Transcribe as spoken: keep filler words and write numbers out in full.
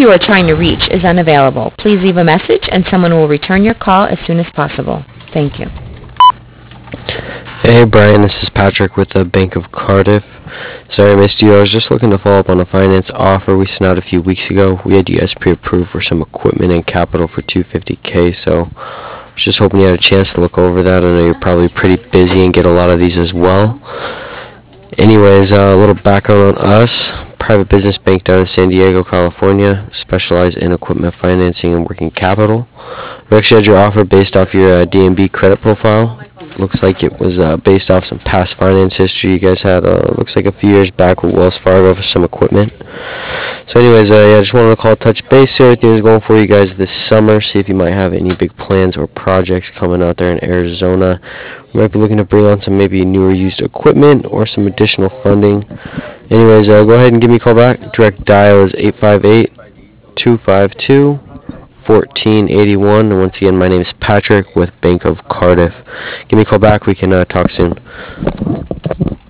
you are trying to reach is unavailable. Please leave a message and someone will return your call as soon as possible. Thank you. Hey Brian, this is Patrick with the Bank of Cardiff. Sorry I missed you. I was just looking to follow up on a finance offer we sent out a few weeks ago. We had you guys pre-approved for some equipment and capital for two hundred fifty thousand, so I was just hoping you had a chance to look over that. I know you're probably pretty busy and get a lot of these as well. Anyways, uh, a little background on us. Private business bank down in San Diego, California. Specialize in equipment financing and working capital. We actually had your offer based off your uh, D N B credit profile. Looks like it was uh, based off some past finance history you guys had. Uh, looks like a few years back with Wells Fargo for some equipment. So anyways, uh, yeah, I just wanted to call, touch base, see how everything is going for you guys this summer. See if you might have any big plans or projects coming out there in Arizona. We might be looking to bring on some maybe newer used equipment or some additional funding. Anyways, uh, go ahead and give me a call back. Direct dial is eight five eight, two five two, one four eight one. And once again, my name is Patrick with Bank of Cardiff. Give me a call back. We can uh, talk soon.